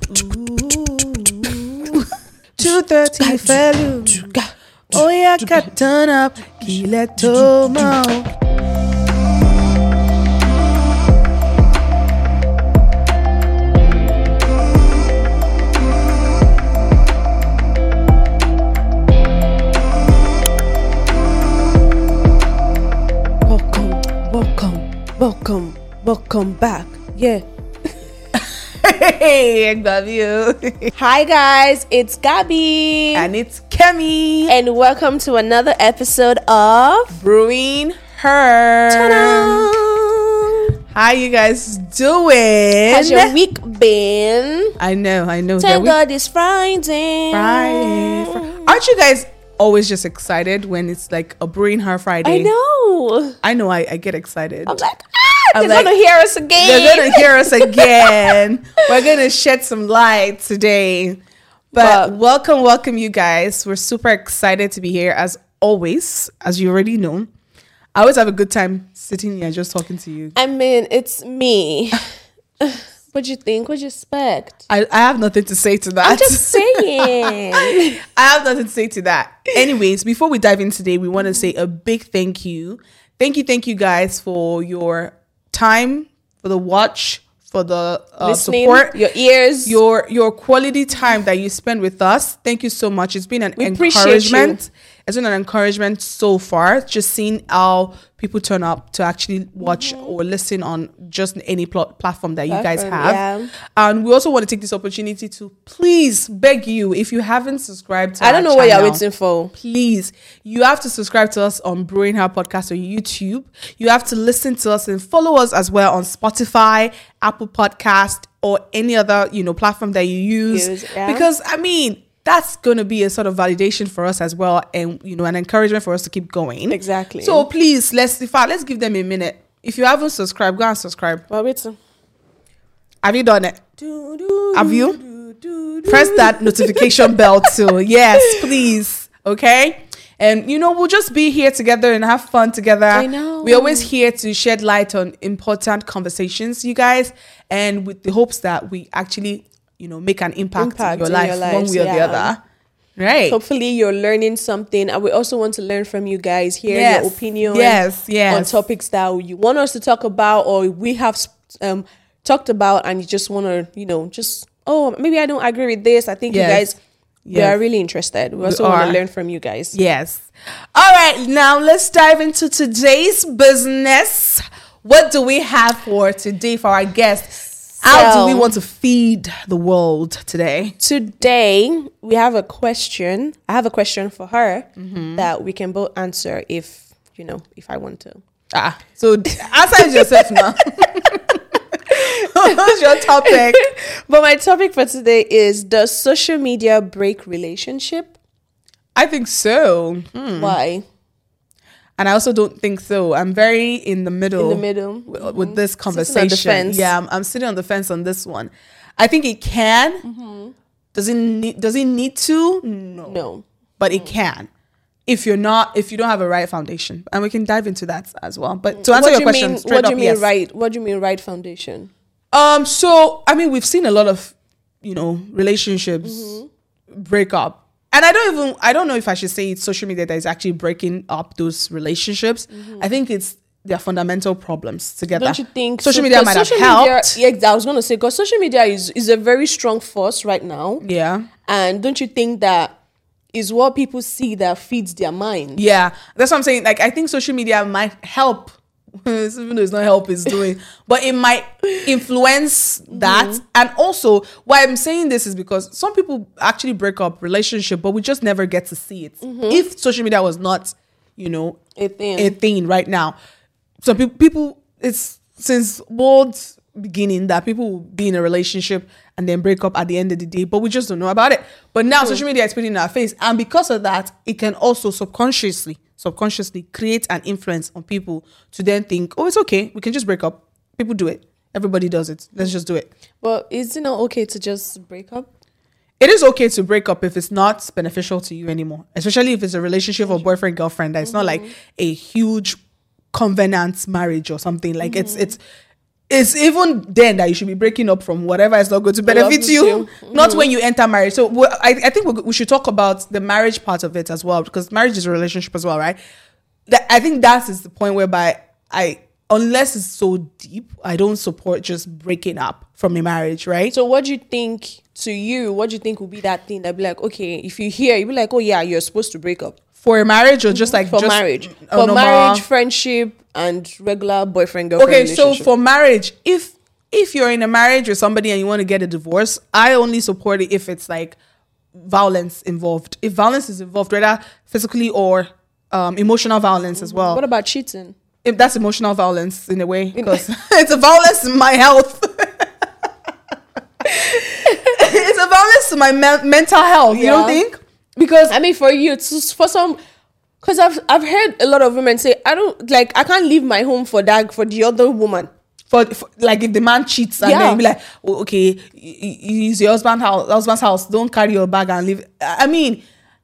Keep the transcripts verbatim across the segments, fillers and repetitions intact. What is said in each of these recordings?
two thirty fellow. Oh yeah, can turn up. Kile Tomo. Welcome, welcome, welcome, welcome back. Yeah. Hey, I love you. Hi guys, it's Gabby. And it's Kemi. And welcome to another episode of Brewing Her. Ta-da! How you guys doing? How's your week been? I know, I know. Thank that God it's Friday. Friday. Fr- Aren't you guys always just excited when it's like a Brewing Her Friday? I know. I know, I, I get excited. I'm like, ah, I'm they're like, gonna hear us again. They're gonna hear us again. We're gonna shed some light today. But But- welcome, welcome you guys. We're super excited to be here as always, as you already know. I always have a good time sitting here just talking to you. I mean, it's me. What'd you think? What'd you expect? I, I have nothing to say to that. I'm just saying. I have nothing to say to that. Anyways, before we dive in today, we want to say a big thank you. Thank you, thank you guys for your time, for the watch, for the uh, Listening, support, your ears. your your quality time that you spend with us. Thank you so much. It's been an We appreciate encouragement. It's been an encouragement so far. Just seeing how people turn up to actually watch Mm-hmm. or listen on just any pl- platform that you guys Platform, have. yeah. And we also want to take this opportunity to please beg you, if you haven't subscribed to I don't our know what you're channel, waiting for. please, you have to subscribe to us on Brewing Her Podcast on YouTube. You have to listen to us and follow us as well on Spotify, Apple Podcast, or any other, you know, platform that you use. Use, yeah. Because, I mean, that's going to be a sort of validation for us as well, and, you know, an encouragement for us to keep going. Exactly. So please, let's, in fact, let's give them a minute. If you haven't subscribed, go and subscribe. Well, wait. a- Have you done it? Do, do, Have you? do, do, do. Press that notification bell too. Yes, please. Okay. And, you know, we'll just be here together and have fun together. I know. We're always here to shed light on important conversations, you guys. And with the hopes that we actually, you know, make an impact, Impact in your in life your one lives, way or the yeah. other. Right. Hopefully you're learning something, and we also want to learn from you guys, hear Yes. your opinion Yes, yes. on topics that you want us to talk about, or we have um talked about, and you just want to, you know, just oh, maybe I don't agree with this. I think Yes. you guys we Yes. are really interested. We also We want are. to learn from you guys. Yes. All right. Now let's dive into today's business. What do we have for today for our guests? How So- do we want to feed the world today? Today we have a question. I have a question for her Mm-hmm. that we can both answer if you know if I want to. Ah, so answer it yourself now. What's your topic? But my topic for today is: does social media break relationship? I think so. Hmm. Why? And I also don't think so. I'm very in the middle. In the middle. w- with this Sitting on the conversation. fence. Yeah, I'm, I'm sitting on the fence on this one. I think it can. Mm-hmm. Does it need? Does it need to? No. No. But it can. If you're not, if you don't have a right foundation, and we can dive into that as well. But to answer What your do you question, mean? straight What do up, you mean yes. right? What do you mean right foundation? Um. So I mean, we've seen a lot of, you know, relationships Mm-hmm. break up, and I don't even, I don't know if I should say it's social media that is actually breaking up those relationships. I think it's their fundamental problems together. Mm-hmm. Don't you think social so- media 'cause might have social helped? Media, yeah, I was gonna say because social media is is a very strong force right now, Yeah. and don't you think that is what people see that feeds their mind? Yeah, that's what I'm saying. Like, I think social media might help, even though it's not help, it's doing, but it might influence that. Mm-hmm. And also, why I'm saying this is because some people actually break up relationship, but we just never get to see it. If social media was not, you know, A thing. a thing right now, some people, people, it's since world beginning that people will be in a relationship and then break up at the end of the day, but we just don't know about it. But now social media is putting in our face, and because of that, it can also subconsciously subconsciously create an influence on people to then think, oh, it's okay, we can just break up. People do it, everybody does it, let's just do it. But is it not okay to just break up? It is okay to break up if it's not beneficial to you anymore, especially if it's a relationship of boyfriend girlfriend that it's not like a huge covenant marriage or something. Like it's it's it's even then that you should be breaking up from whatever is not going to benefit you, you. Mm-hmm. Not when you enter marriage. So well, I, I think we, we should talk about the marriage part of it as well, because marriage is a relationship as well, right? That, I think that is the point whereby I, unless it's so deep, I don't support just breaking up from a marriage, right? So what do you think, to you, what do you think would be that thing that be like, okay, if you hear, you'd be like, oh yeah, you're supposed to break up? For a marriage, or just like for just marriage, a for normal... marriage, friendship, and regular boyfriend girlfriend. Okay, so for marriage, if if you're in a marriage with somebody and you want to get a divorce, I only support it if it's like violence involved. If violence is involved, whether physically or um, emotional violence mm-hmm. as well. What about cheating? If that's emotional violence in a way, because it's a violence in my health. It's a violence to my me- mental health. Yeah. You don't think? Because I mean, for you, it's for some, because I've I've heard a lot of women say, I don't like, I can't leave my home for that for the other woman. For, for like if the man cheats and yeah. then you be like, oh, okay, it's your husband's house, husband's house. Don't carry your bag and leave. I mean,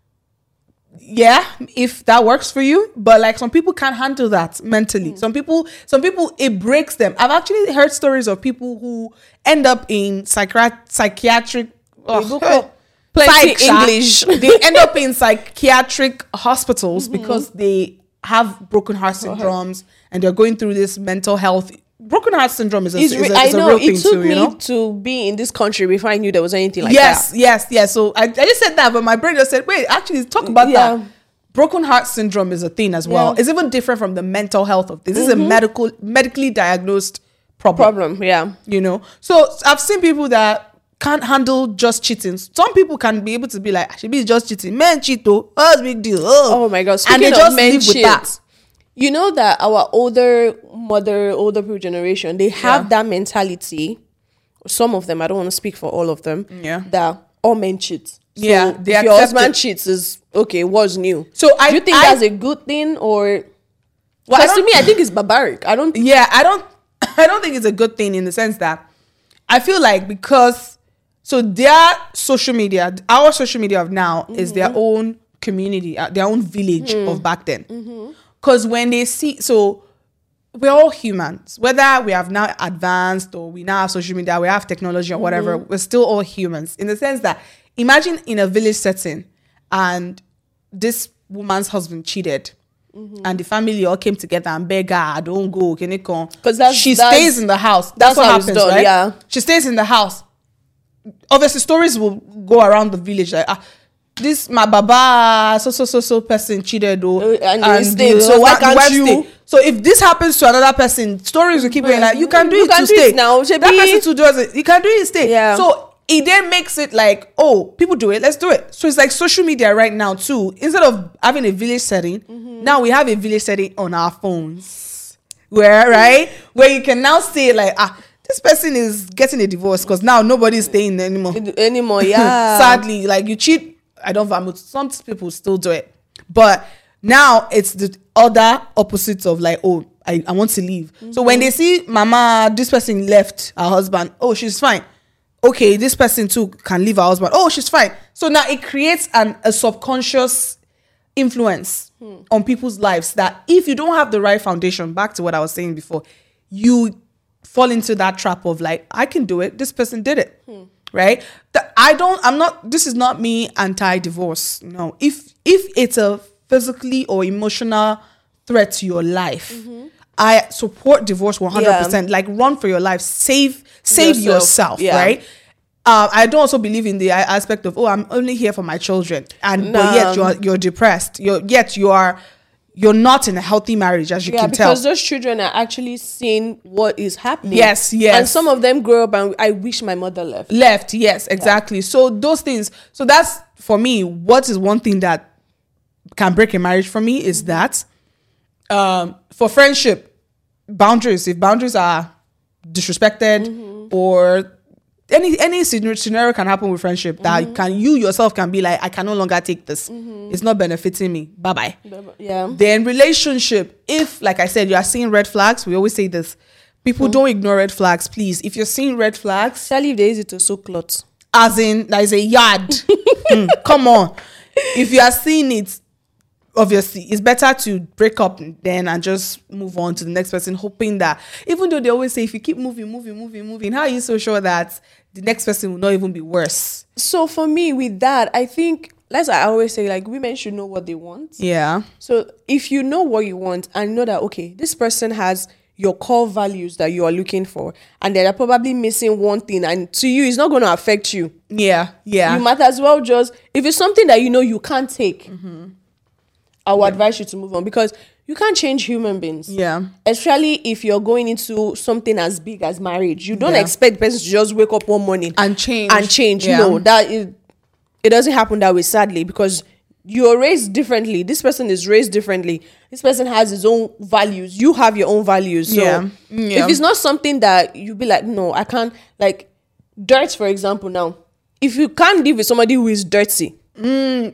yeah, if that works for you, but like some people can't handle that mentally. Mm. Some people, some people, it breaks them. I've actually heard stories of people who end up in psychiat- psychiatric. Oh, Psych, English. They end up in psychiatric hospitals mm-hmm. because they have broken heart syndromes and they're going through this mental health. Broken heart syndrome is a, is a, is I know, a real it thing took too, you know? me to be in this country before I knew there was anything like yes, that. Yes, yes, yes. So I, I just said that, but my brain just said, wait, actually talk about yeah. that. Broken heart syndrome is a thing as well. Yeah. It's even different from the mental health of this. This mm-hmm. is a medical, medically diagnosed problem. Problem, yeah. You know? So I've seen people that can't handle just cheating. Some people can be able to be like, she be just cheating. Men cheat though. What's big deal? Oh. oh my God. Speaking and they just men live cheat, with that. You know that our older mother, older people generation, they have yeah. that mentality. Some of them, I don't want to speak for all of them. Yeah. That all men cheat. So yeah. They if your husband it. cheats is okay, what's new? So I do you think I, that's a good thing, or because to me I think it's barbaric. I don't Yeah, I don't I don't think it's a good thing in the sense that I feel like because so their social media, our social media of now mm-hmm. is their own community, uh, their own village mm. of back then. Because mm-hmm. when they see, so we're all humans, whether we have now advanced or we now have social media, we have technology or whatever, mm-hmm. we're still all humans in the sense that imagine in a village setting and this woman's husband cheated. Mm-hmm. And the family all came together and beg her, don't go, can you come? Because she that's, stays in the house. That's, that's what happens, done, right? Yeah. She stays in the house. Obviously, stories will go around the village like, ah, this my baba, so so so so person cheated, oh, uh, and, and stayed, so why can't you? Stay. So if this happens to another person, stories will keep going like, you can do you it can to do stay. It now, that person too does it. You can do it, stay. Yeah. So it then makes it like, oh, people do it, let's do it. So it's like social media right now too. Instead of having a village setting, mm-hmm. now we have a village setting on our phones, where right where you can now say like, ah, this person is getting a divorce because now nobody's staying anymore. Anymore, yeah. Sadly, like you cheat, I don't vomit. Some people still do it. But now it's the other opposite of like, oh, I, I want to leave. Mm-hmm. So when they see mama, this person left her husband, oh, she's fine. Okay, this person too can leave her husband. Oh, she's fine. So now it creates an a subconscious influence hmm. on people's lives that if you don't have the right foundation, back to what I was saying before, you fall into that trap of like, I can do it. This person did it. Hmm. Right? The, I don't, I'm not, this is not me anti-divorce. No. If, if it's a physically or emotional threat to your life, mm-hmm. I support divorce one hundred percent. Yeah. Like run for your life. Save, save yourself, yourself yeah. right? Uh, I don't also believe in the aspect of, oh, I'm only here for my children. And, no. but yet you're, you're depressed. You're, yet you are, you're not in a healthy marriage, as you yeah, can tell. Because those children are actually seeing what is happening. Yes, yes. And some of them grow up and I wish my mother left. Left, yes, exactly. Yeah. So those things, so that's, for me, what is one thing that can break a marriage for me is mm-hmm. that um, for friendship, boundaries, if boundaries are disrespected mm-hmm. or any any scenario can happen with friendship that mm-hmm. can you yourself can be like, I can no longer take this. Mm-hmm. It's not benefiting me. Bye bye. Yeah. Then relationship, if like I said, you are seeing red flags, we always say this. People mm-hmm. don't ignore red flags, please. If you're seeing red flags, tell if there is it to soak clothes. As in, there is a yard. mm, come on. If you are seeing it, obviously it's better to break up then and just move on to the next person, hoping that, even though they always say if you keep moving, moving, moving, moving, how are you so sure that the next person will not even be worse? So for me, with that, I think, as I always say, like, women should know what they want. Yeah. So if you know what you want and know that, okay, this person has your core values that you are looking for, and they're probably missing one thing, and to you, it's not going to affect you. Yeah. Yeah. You might as well just, if it's something that you know you can't take, mm-hmm. I would yeah. advise you to move on, because you can't change human beings. Yeah. Especially if you're going into something as big as marriage. You don't yeah. expect the person to just wake up one morning and change. And change. Yeah. No, that is, it doesn't happen that way, sadly, because you're raised differently. This person is raised differently. This person has his own values. You have your own values. So yeah. Yeah. if it's not something that you be like, no, I can't, like dirt, for example, now, if you can't live with somebody who is dirty, mm,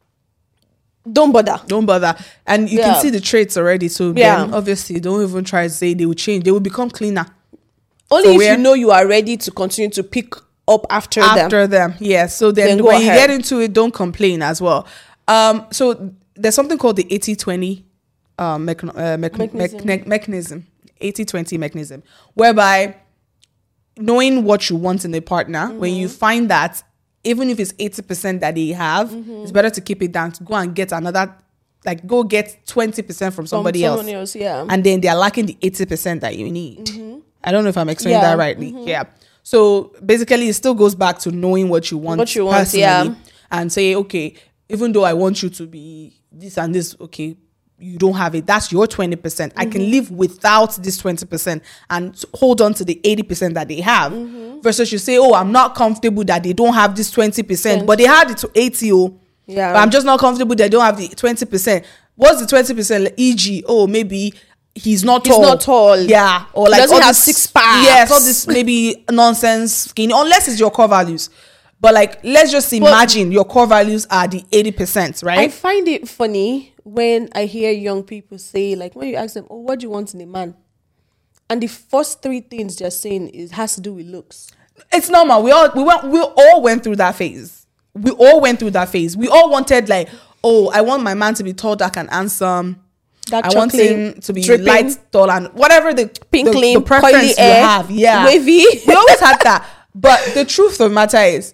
don't bother. Don't bother. And you yeah. can see the traits already. So yeah. then obviously don't even try to say they will change. They will become cleaner. Only so if where, you know you are ready to continue to pick up after, after them. After them. Yeah. So then, then when you get into it, don't complain as well. Um, so there's something called the eighty twenty uh, mech- uh, mech- mechanism. Mech- mechanism. eighty twenty mechanism. Whereby knowing what you want in a partner, mm-hmm. when you find that even if it's eighty percent that they have, mm-hmm. it's better to keep it down, to go and get another, like go get twenty percent from somebody from else. else. Yeah. And then they're lacking the eighty percent that you need. Mm-hmm. I don't know if I'm explaining yeah. that rightly. Mm-hmm. Yeah. So basically it still goes back to knowing what you want, what you want yeah. and say, okay, even though I want you to be this and this, okay, you don't have it. That's your twenty percent. Mm-hmm. I can live without this twenty percent and hold on to the eighty percent that they have. Mm-hmm. Versus you say, oh, I'm not comfortable that they don't have this twenty percent, but they had it to eighty. Oh, yeah. But I'm just not comfortable that they don't have the twenty percent. What's the twenty percent? for example, oh, maybe he's not tall. He's not tall. Yeah. Or he like doesn't all have this, six packs. Yes, all this maybe nonsense skinny, unless it's your core values. But like, let's just imagine but your core values are the eighty percent, right? I find it funny when I hear young people say, like, when you ask them, oh, what do you want in a man? And the first three things they're saying is has to do with looks. It's normal. We all we went we all went through that phase. We all went through that phase. We all wanted, like, oh, I want my man to be tall, dark, and handsome. That I want him to be dripping, light, tall, and whatever the pink, the, clean, the preference you air, have. Yeah, wavy. We always had that. But the truth of the matter is,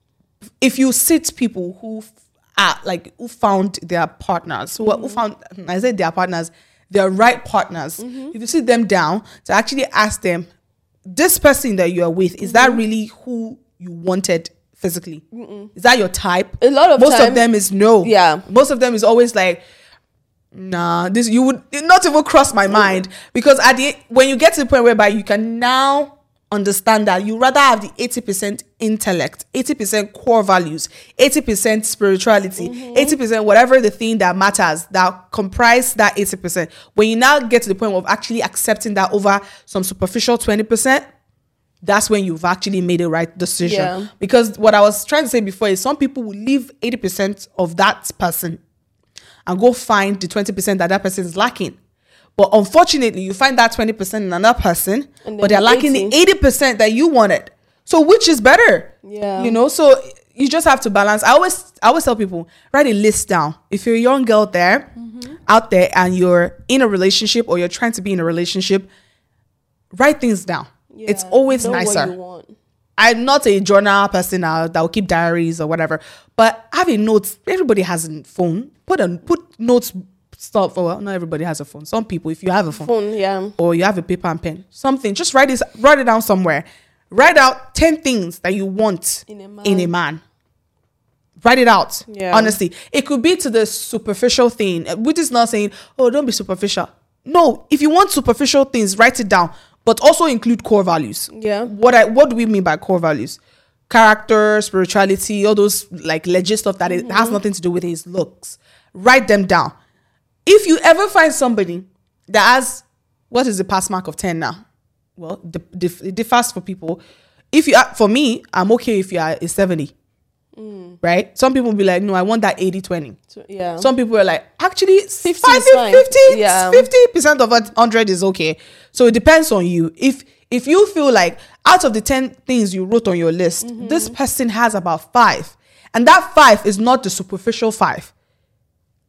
if you sit people who are like who found their partners, who, mm-hmm. who found I said their partners, their right partners. Mm-hmm. If you sit them down to actually ask them, this person that you are with, is mm-hmm. that really who you wanted physically? Mm-mm. Is that your type? A lot of most time, of them is no. Yeah, most of them is always like, nah. This you would not even cross my mind, because at the when you get to the point whereby you can now understand that you rather have the eighty percent intellect, eighty percent core values, eighty percent spirituality, mm-hmm. eighty percent whatever the thing that matters that comprise that eighty percent. When you now get to the point of actually accepting that over some superficial twenty percent, that's when you've actually made a right decision. Yeah. Because what I was trying to say before is some people will leave eighty percent of that person and go find the twenty percent that that person is lacking. But unfortunately, you find that twenty percent in another person, but they're lacking eighty. The eighty percent that you wanted. So which is better? Yeah. You know, so you just have to balance. I always I always tell people, write a list down. If you're a young girl there, mm-hmm. out there, and you're in a relationship or you're trying to be in a relationship, write things down. Yeah. It's always know nicer. What you want. I'm not a journal person uh, that will keep diaries or whatever, but having notes, everybody has a phone. Put a, put notes stuff. Well, not everybody has a phone. Some people, if you have a phone, phone, yeah, or you have a paper and pen, something, just write this, write it down somewhere. Write out ten things that you want in a man. In a man. Write it out. Yeah. Honestly, it could be to the superficial thing, which is not saying, oh, don't be superficial. No, if you want superficial things, write it down, but also include core values. Yeah. What I what do we mean by core values? Character, spirituality, all those like legit stuff that mm-hmm. it has nothing to do with his looks. Write them down. If you ever find somebody that has, what is the pass mark of ten now? Well, it differs for people. If you are, for me, I'm okay if you are a seventy. Mm. Right? Some people will be like, no, I want that eighty twenty. So, yeah. Some people are like, actually, fifty, fifty, yeah. fifty percent of one hundred is okay. So it depends on you. If if you feel like out of the ten things you wrote on your list, mm-hmm. this person has about five, and that five is not the superficial five.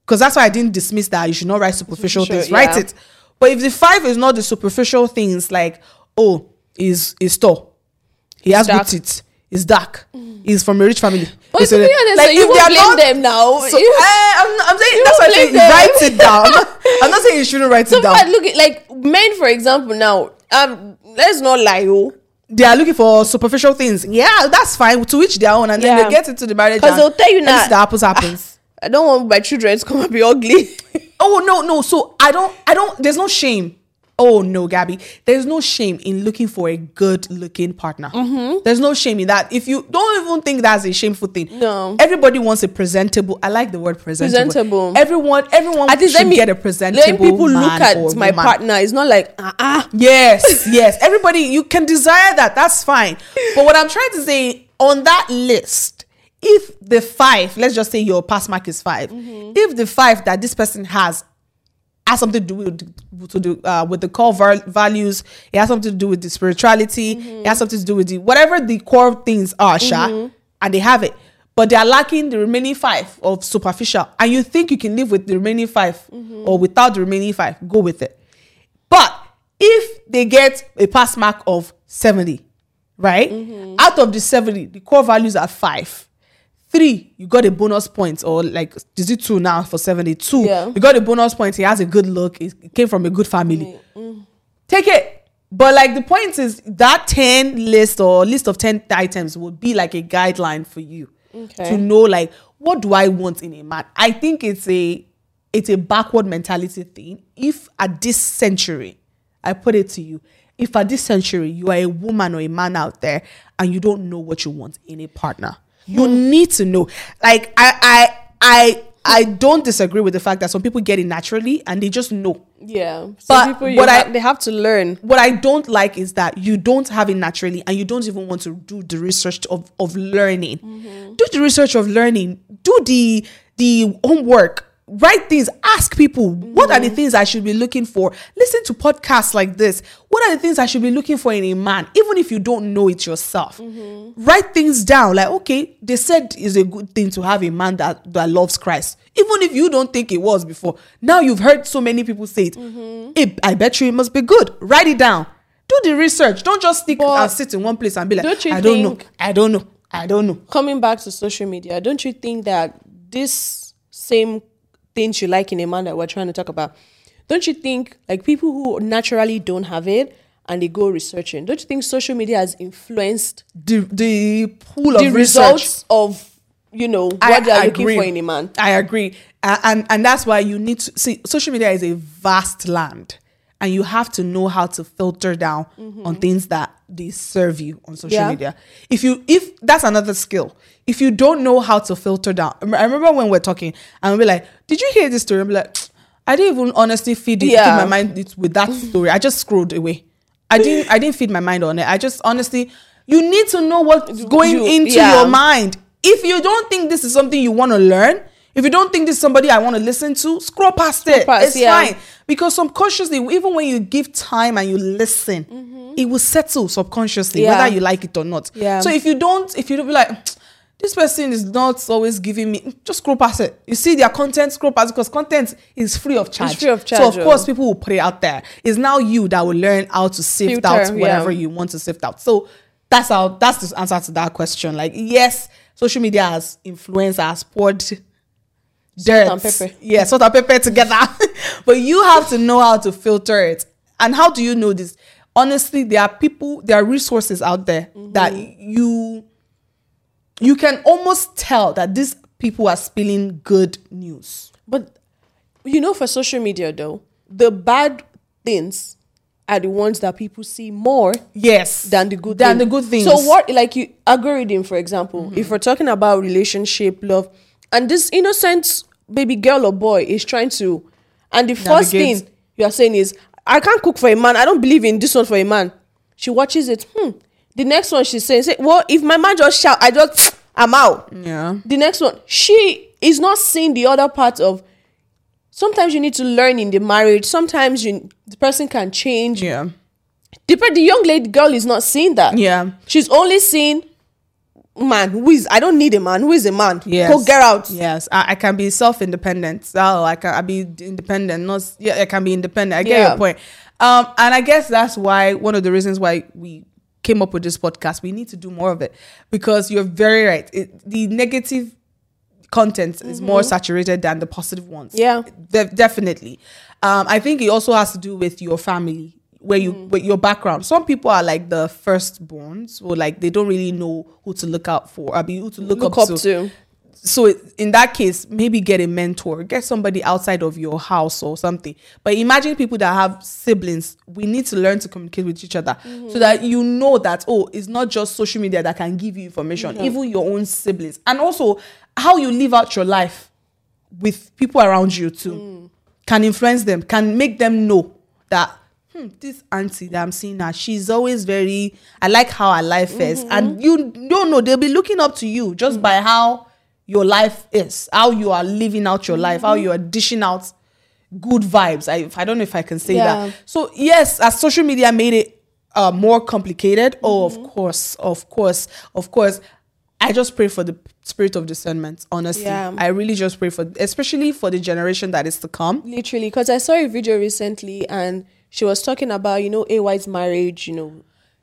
because that's why I didn't dismiss that. You should not write superficial Superficial, things. Write yeah. it. But if the five is not the superficial things, like, oh, is is tall, he has dark. good teeth, he's dark, he's from a rich family. But He's to a- be honest, like, like, you if they won't are blame not- them now. So, You- eh, I'm, I'm saying you that's why I won't say blame them. write it down. I'm not, I'm not saying you shouldn't write So it down. bad, look at like men, for example. Now, um, let's not lie, oh, They are looking for superficial things. Yeah, that's fine. To each their own, and then Yeah. they get into the marriage. because and they'll tell you anything now. that happens happens. I don't want my children to come and be ugly. Oh no, no. So I don't, I don't. There's no shame. Oh no, Gabby. There's no shame in looking for a good-looking partner. Mm-hmm. There's no shame in that. If you don't even think that's a shameful thing, No. Everybody wants a presentable. I like the word presentable. Presentable. Everyone, everyone At least should let me get a presentable. Let people look man at or my woman. partner. It's not like ah ah. Yes, yes. Everybody, you can desire that. That's fine. But what I'm trying to say, on that list, if the five, let's just say your pass mark is five, Mm-hmm. if the five that this person has has something to do with, to do uh, with the core val- values, it has something to do with the spirituality, Mm-hmm. it has something to do with the whatever the core things are, Sha, and they have it, but they are lacking the remaining five of superficial, and you think you can live with the remaining five or without the remaining five, go with it. But if they get a pass mark of seventy, right? Out of the seventy, the core values are five. Three, you got a bonus point, or like, is it two now for seventy-two? Yeah. You got a bonus point. He has a good look. He came from a good family. Take it. But like the point is that ten list or list of ten items would be like a guideline for you Okay. to know, like, what do I want in a man? I think it's a it's a backward mentality thing. If at this century, I put it to you, if at this century you are a woman or a man out there and you don't know what you want in a partner, you need to know. Like I I I I don't disagree with the fact that some people get it naturally and they just know. Yeah. Some But people, you what I- ha- they have to learn. What I don't like is that you don't have it naturally and you don't even want to do the research of, of learning. Do the research of learning. Do the the homework. Write things. Ask people, what are the things I should be looking for? Listen to podcasts like this. What are the things I should be looking for in a man? Even if you don't know it yourself. Write things down. Like, okay, they said it's a good thing to have a man that, that loves Christ. Even if you don't think it was before. Now you've heard so many people say it. Hey, I bet you it must be good. Write it down. Do the research. Don't just stick But and sit in one place and be like, don't you I don't know. think- I don't know. I don't know. Coming back to social media, don't you think that this same things you like in a man that we're trying to talk about, don't you think like people who naturally don't have it and they go researching, don't you think social media has influenced The the pool the of research. results of, you know, what I- they're I looking agree. for in a man? I agree. Uh, and and that's why you need to see, social media is a vast land and you have to know how to filter down on things that they serve you on social Yeah. media. If you if that's another skill. If you don't know how to filter down, I remember when we're talking and we're like, did you hear this story? I'm like, I didn't even honestly feed, it, Yeah. feed my mind it- with that story. I just scrolled away. I didn't I didn't feed my mind on it. I just honestly, you need to know what's going You- into yeah. your mind. If you don't think this is something you want to learn, if you don't think this is somebody I want to listen to, scroll past it. past, it's yeah. fine. Because subconsciously, even when you give time and you listen, it will settle subconsciously, Yeah. whether you like it or not. Yeah. So if you don't, if you don't be like, this person is not always giving me, just scroll past it. You see their content, scroll past it, because content is free of charge. free of So charge, of course, oh. people will put it out there. It's now you that will learn how to sift Filter, out whatever yeah. you want to sift out. So that's how that's the answer to that question. Like, yes, social media has influenced, has poured dirt, and pepper. yeah, salt and pepper together. But you have to know how to filter it. And how do you know this? Honestly, there are people, there are resources out there that you you can almost tell that these people are spilling good news. But you know, for social media though, the bad things are the ones that people see more Yes, than the good than thing. the good things. So what, like you algorithm, for example, if we're talking about relationship, love, and this innocent baby girl or boy is trying to, and the first Navigate. thing you are saying is, I can't cook for a man. I don't believe in this one for a man. She watches it. Hmm. The next one she's saying, say, well, if my man just shout, I just, I'm out. Yeah. The next one, she is not seeing the other part of, sometimes you need to learn in the marriage. Sometimes you, the person can change. Yeah. The, per- the young lady girl is not seeing that. Yeah. She's only seeing man? Who is? I don't need a man. Who is a man? Yes. Go get out. Yes, I, I can be self-independent. So I can I be independent. Not yeah, I can be independent. I get Yeah. your point. Um, and I guess that's why one of the reasons why we came up with this podcast. We need to do more of it because you're very right. It, the negative content mm-hmm. is more saturated than the positive ones. Yeah, De- definitely. Um, I think it also has to do with your family. Where you, mm. with your background. Some people are like the firstborns, or like they don't really know who to look out for, I mean, who to look, look up, up to. to. So in that case, maybe get a mentor, get somebody outside of your house or something. But imagine people that have siblings. We need to learn to communicate with each other mm-hmm. so that you know that, oh, it's not just social media that can give you information, mm-hmm. even your own siblings. And also how you live out your life with people around you too mm. can influence them, can make them know that Hmm, this auntie that I'm seeing now, she's always very, I like how her life mm-hmm. is. And you don't know, they'll be looking up to you just mm-hmm. by how your life is, how you are living out your mm-hmm. life, how you are dishing out good vibes. I, I don't know if I can say yeah. that. So yes, as social media made it uh, more complicated, mm-hmm. oh, of course, of course, of course. I just pray for the spirit of discernment, honestly. Yeah. I really just pray for, especially for the generation that is to come. Literally, because I saw a video recently and she was talking about, you know, A Y's marriage, you know,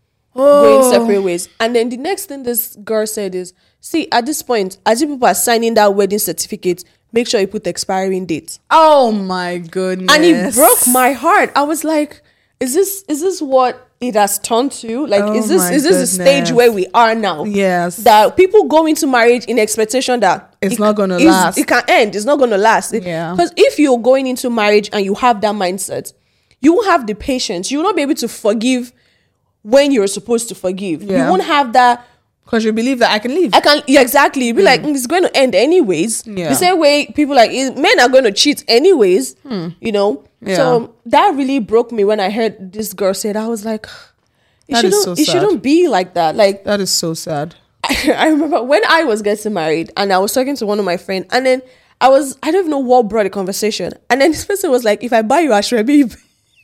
oh. going separate ways. And then the next thing this girl said is, see, at this point, as you people are signing that wedding certificate, make sure you put the expiring date. Oh my goodness. And it broke my heart. I was like, is this is this what it has turned to? Like, oh is this is this a stage where we are now? Yes. That people go into marriage in expectation that it's it, not going to last. It can end. It's not going to last. Yeah. Because if you're going into marriage and you have that mindset, you won't have the patience. You will not be able to forgive when you're supposed to forgive. Yeah. You won't have that. Because you believe that I can leave. I can, yeah, exactly. You'll be mm. like, mm, it's going to end anyways. Yeah. The same way people like, men are going to cheat anyways, hmm. you know? Yeah. So that really broke me when I heard this girl say that. I was like, it, that shouldn't, is so it sad. shouldn't be like that. Like That is so sad. I, I remember when I was getting married and I was talking to one of my friends and then I was, I don't even know what brought the conversation. And then this person was like, if I buy you Ashrebi,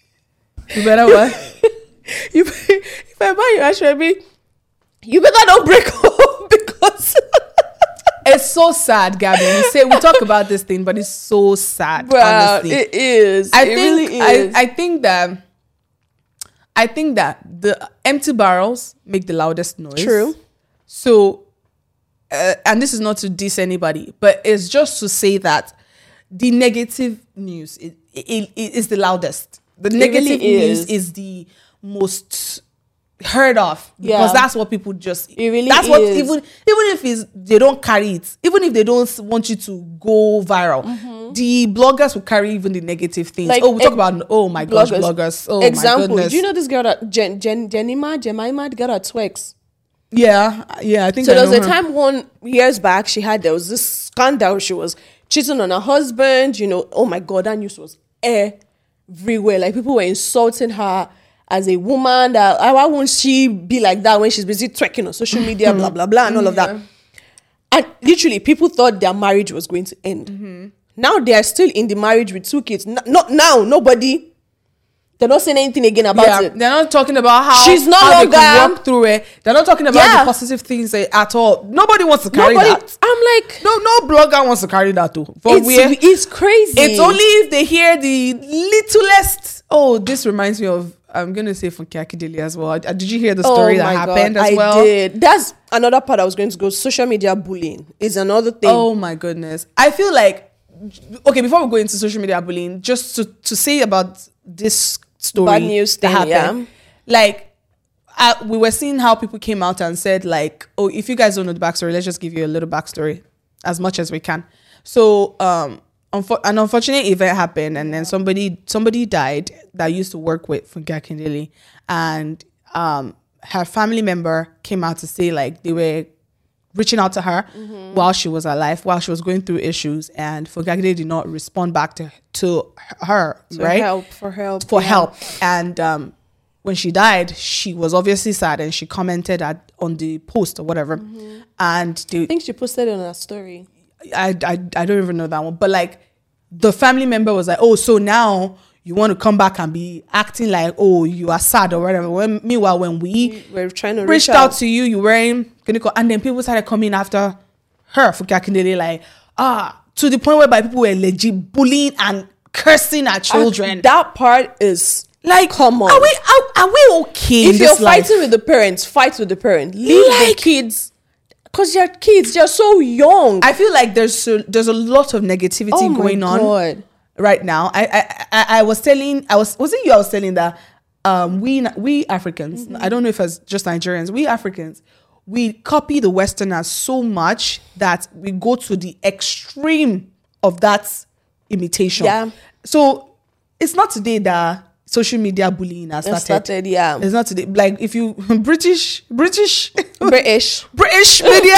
you better what? you, if I buy you Ashrebi, you better not break up because it's so sad, Gabby. We say we talk about this thing, but it's so sad. Bruh, honestly, it is. I it think. Really is. I, I think that. I think that the empty barrels make the loudest noise. True. So, uh, and this is not to diss anybody, but it's just to say that the negative news is, it, it is the loudest. The negative really news is. is the most heard of because Yeah. that's what people just It really that's what is. even even if it's, they don't carry it, even if they don't want you to go viral, Mm-hmm. the bloggers will carry even the negative things. Like, oh, we talk e- about oh my gosh, bloggers. Oh Example, my goodness. do you know this girl that Jen, Jen, Jemima, Jemima, the girl at Twix? Yeah, yeah, I think So I there was know a her. time one years back she had there was this scandal. She was cheating on her husband. You know, oh my god, that news was everywhere. Like people were insulting her as a woman. That why won't she be like that when she's busy twerking on social media, blah blah blah, and all of that. And literally, people thought their marriage was going to end. Mm-hmm. Now they are still in the marriage with two kids. N- not now, nobody. They're not saying anything again about yeah, it. They're not talking about how, She's no how longer- they can walk through it. They're not talking about Yeah. the positive things eh, at all. Nobody wants to carry Nobody. that. I'm like, No, no blogger wants to carry that too. For it's, where it's crazy. it's only if they hear the littlest. Oh, this reminds me of. I'm gonna say from Kiakidili as well. Uh, Did you hear the story that happened as I well? I did. That's another part I was going to go. Social media bullying is another thing. Oh my goodness. I feel like okay, before we go into social media bullying, just to, to say about this story Bad news that thing, happened. yeah. Like uh, we were seeing how people came out and said like, oh, if you guys don't know the backstory, let's just give you a little backstory as much as we can. So um unfo- an unfortunate event happened and then somebody somebody died that used to work with Funke Akindele, and um her family member came out to say like they were reaching out to her mm-hmm. while she was alive, while she was going through issues, and Funke Akindele did not respond back to to her, For right? help, for help. For yeah. help. And um, when she died, she was obviously sad, and she commented at on the post or whatever. Mm-hmm. And the, I think she posted it on her story. I, I I don't even know that one, but like the family member was like, oh, so now you want to come back and be acting like, oh, you are sad or whatever. When, meanwhile, when we We're trying to reached reach out out. to you, you wearing clinical, and then people started coming after her, Funke Akindele, like, ah, to the point whereby people were legit bullying and cursing at children. And that part is like, come on. Are we, are, are we okay in If you're this life? fighting with the parents, fight with the parents. Leave Like- the kids. Because they're kids. They're so young. I feel like there's so, there's a lot of negativity Oh my going on God. right now. I, I I I was telling I was was it you I was telling that um we we Africans, Mm-hmm. I don't know if it's just Nigerians, we Africans, we copy the Westerners so much that we go to the extreme of that imitation. Yeah. So it's not today that social media bullying has It started. started, yeah. It's not today. Like if you British British British. British media.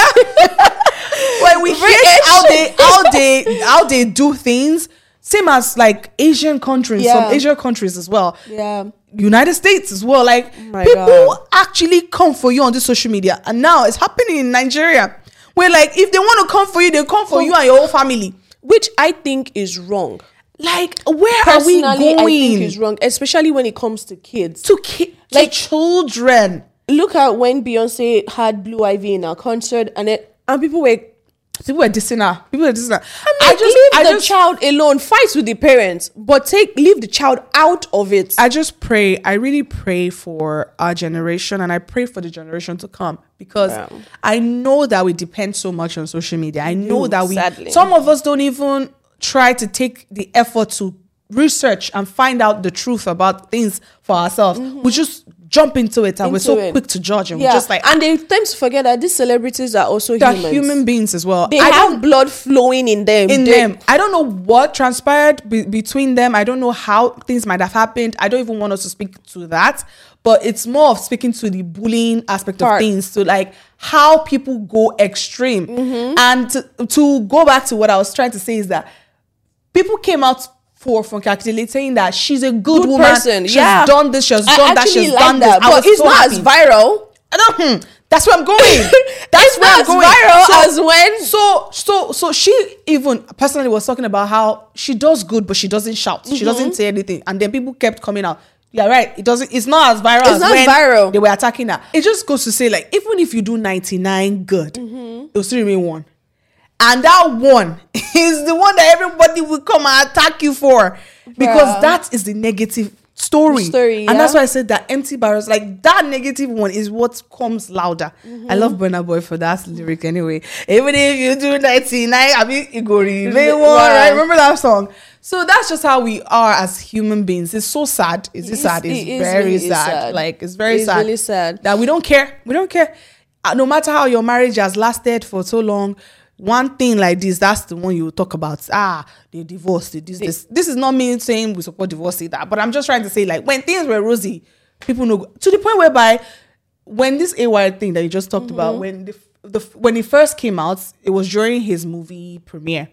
When we hear British. how they how they how they do things, same as like Asian countries, Yeah. some Asian countries as well. Yeah. United States as well. Like my people God. actually come for you on this social media, and now it's happening in Nigeria. Where like if they want to come for you, they come for you and your whole family. Which I think is wrong. Like where are we Personally, going I think is wrong, especially when it comes to kids. to ki- Like- to children? Look at when Beyonce had Blue Ivy in her concert, and it and people were. People were dissing her. People were dissing her. I just leave the child alone. Fight with the parents, but take leave the child out of it. I just pray, I really pray for our generation, and I pray for the generation to come, because Yeah. I know that we depend so much on social media. I know do, that we, sadly. some of us don't even try to take the effort to research and find out the truth about things for ourselves. We just jump into it and we're Into so it. quick to judge, and yeah, we're just like, and they tend to forget that these celebrities are also they're humans. human beings as well. They I have don't- blood flowing in them. in They- them. I don't know what transpired be- between them. I don't know how things might have happened. I don't even want us to speak to that. But it's more of speaking to the bullying aspect of Part. things, to like how people go extreme. Mm-hmm. And to, to go back to what I was trying to say is that people came out for Funke Akindele saying that she's a good, Good woman. person, She's yeah. done this. She's I done that. actually She's like done that, this. I but was it's so not happy. as viral. I don't, hmm, that's where I'm going. That's It's where not I'm as going. viral So- as when- So, so, so she even personally was talking about how she does good, but she doesn't shout. She doesn't say anything, and then people kept coming out. Yeah, right. It doesn't. It's not as viral. It's as not when viral. They were attacking her. It just goes to say, like, even if you do ninety-nine good, it will still remain one, and that one is the one that everybody will come and attack you for, because Bruh. that is the negative story. Story, And that's yeah. why I said that empty barrels, like that negative one, is what comes louder. I love Burna Boy for that lyric anyway. Even if you do ninety-nine, I mean, it go remain one, Wow. right? Remember that song? So that's just how we are as human beings. It's so sad. Is it It's- sad? It's it is very really sad. sad. Like, it's very It's sad. really sad. That we don't care. We don't care. Uh, no matter how your marriage has lasted for so long, one thing like this, that's the one you will talk about. Ah, they divorced. They, this, this. This is not me saying we support divorce, say that. But I'm just trying to say, like, when things were rosy, people know. To the point whereby, when this A Y thing that you just talked about, when the, the when it first came out, it was during his movie premiere.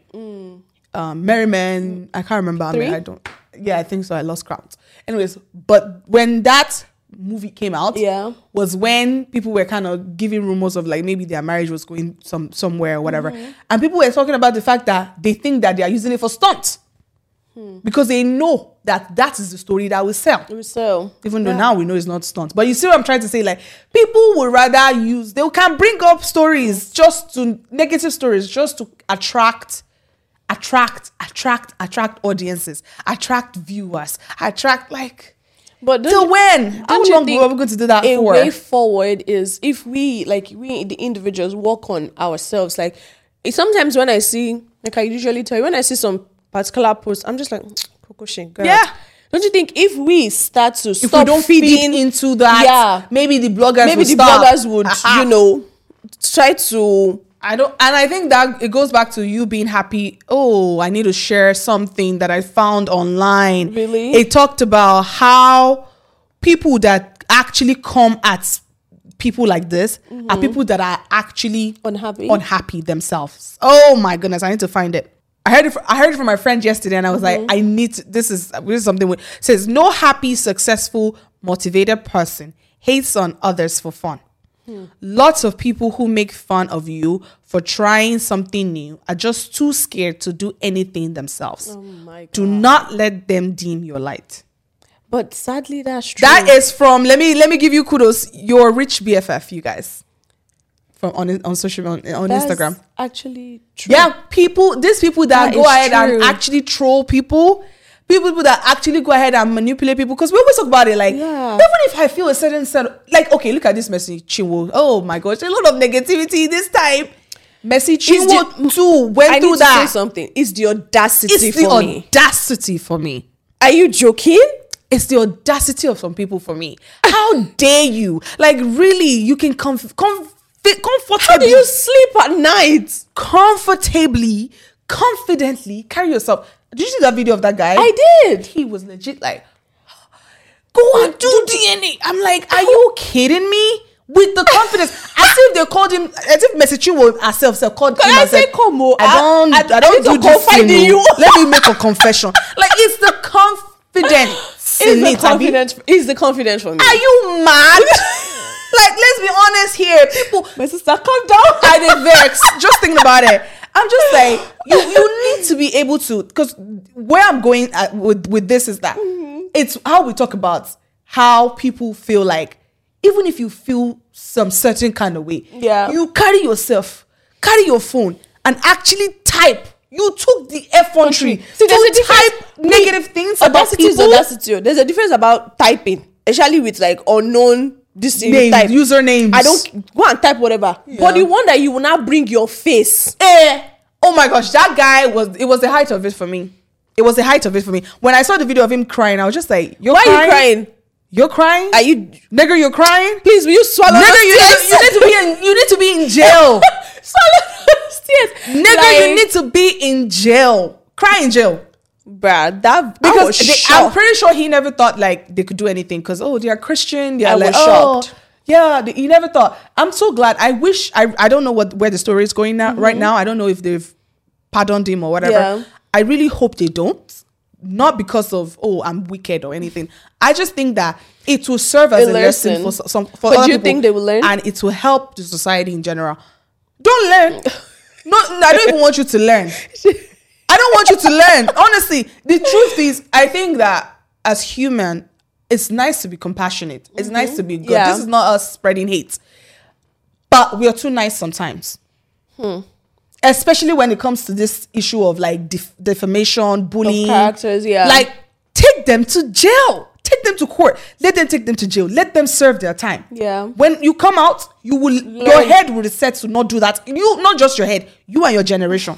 Um, Merryman, I can't remember. I, mean, Three? I don't. Yeah, I think so. I lost count. Anyways, but when that movie came out, Yeah. was when people were kind of giving rumors of like maybe their marriage was going some somewhere or whatever, and people were talking about the fact that they think that they are using it for stunts because they know that that is the story that will sell. So Even though yeah. now we know it's not stunt. But you see what I'm trying to say? Like, people would rather use, they can bring up stories just to, negative stories, just to attract, attract, attract, attract audiences, attract viewers, attract, like, But don't till you- when? How don't you long think are we going to do that a for? way forward is if we like we the individuals work on ourselves. Like it- sometimes when I see, like I usually tell you, when I see some particular post, I'm just like, Coco Shin, girl. Yeah. Don't you think if we start to If stop we don't feeding feed into that, yeah, maybe the bloggers maybe will the stop. bloggers would, you know, try to I don't, and I think that it goes back to you being happy. Oh, I need to share something that I found online. Really? It talked about how people that actually come at people like this are people that are actually unhappy. unhappy themselves. Oh my goodness, I need to find it. I heard it. From, I heard it from my friend yesterday, and I was like, I need to, this is this is something. With, says no happy, successful, motivated person hates on others for fun. Hmm. Lots of people who make fun of you for trying something new are just too scared to do anything themselves. Oh my God. Do not let them dim your light. But sadly, that's true. That is from, let me let me give you kudos, your rich B F F, you guys. From on on social on, on That's Instagram. Actually true. Yeah, people, these people that, That go is ahead true. and actually troll people, people, people that actually go ahead and manipulate people, because we always talk about it, like, Yeah. even if I feel a certain set of, like, okay, look at this Messi Chinwo. Oh my gosh, a lot of negativity this time. Messi Chinwo the- too went I through need to that. say something. It's the audacity It's the for me. audacity for me. Are you joking? It's the audacity of some people for me. How dare you? Like, really, you can comf- comf- comfortably. How do you sleep at night? comfortably, confidently carry yourself. Did you see that video of that guy? I did. He was legit like, go and do D N A. I'm like, are you kidding me? With the confidence, as if they called him, as if Messi Chinwo herself said, called Can him I and say, said, come on, I don't, I- I, I don't need to do this confide thing, in you. oh. Let me make a confession. Like, it's the confidence. in Is the it, Abi. confidence? Is the confidence for me? Are you mad? Like, let's be honest here. People, My sister, calm down. I did vex. Just thinking about it. I'm just like, you you need to be able to, because where I'm going at with, with this is that mm-hmm. it's how we talk about how people feel like, even if you feel some certain kind of way, Yeah. you carry yourself, carry your phone and actually type. You took the effrontery See, there's a to difference. type negative things about Audacity is people. audacity. There's a difference about typing, especially with like unknown this thing you Names, type. usernames. I don't go and type whatever. But the one that you will now bring your face. Eh, oh my gosh, that guy was, it was the height of it for me. It was the height of it for me. When I saw the video of him crying, I was just like, you're Why crying? are you crying? You're crying? Are you Nigga, you're crying? please will you swallow Nigga, those you need, tears? to, you need to be in you need to be in jail. Swallow those tears. Nigga, Like, you need to be in jail. Cry in jail. bruh, that Because I was they, I'm shocked. pretty sure he never thought like they could do anything because oh, they are Christian. They are I like was oh, shocked. yeah, they, he never thought. I'm so glad. I wish I I don't know what where the story is going now right now. I don't know if they've pardoned him or whatever. Yeah. I really hope they don't. Not because of oh I'm wicked or anything. I just think that it will serve as A a, lesson. lesson. for so- some. For But other do you people, think they will learn? And it will help the society in general. Don't learn. No, no, I don't even want you to learn. I don't want you to learn. Honestly, the truth is, I think that as human, it's nice to be compassionate. It's mm-hmm. nice to be good. Yeah. This is not us spreading hate, but we are too nice sometimes. Hmm. Especially when it comes to this issue of like def- defamation, bullying, Of characters, yeah. Like, take them to jail. Take them to court. Let them take them to jail. Let them serve their time. Yeah. When you come out, you will your head will be set to not do that. You not just your head, you and your generation.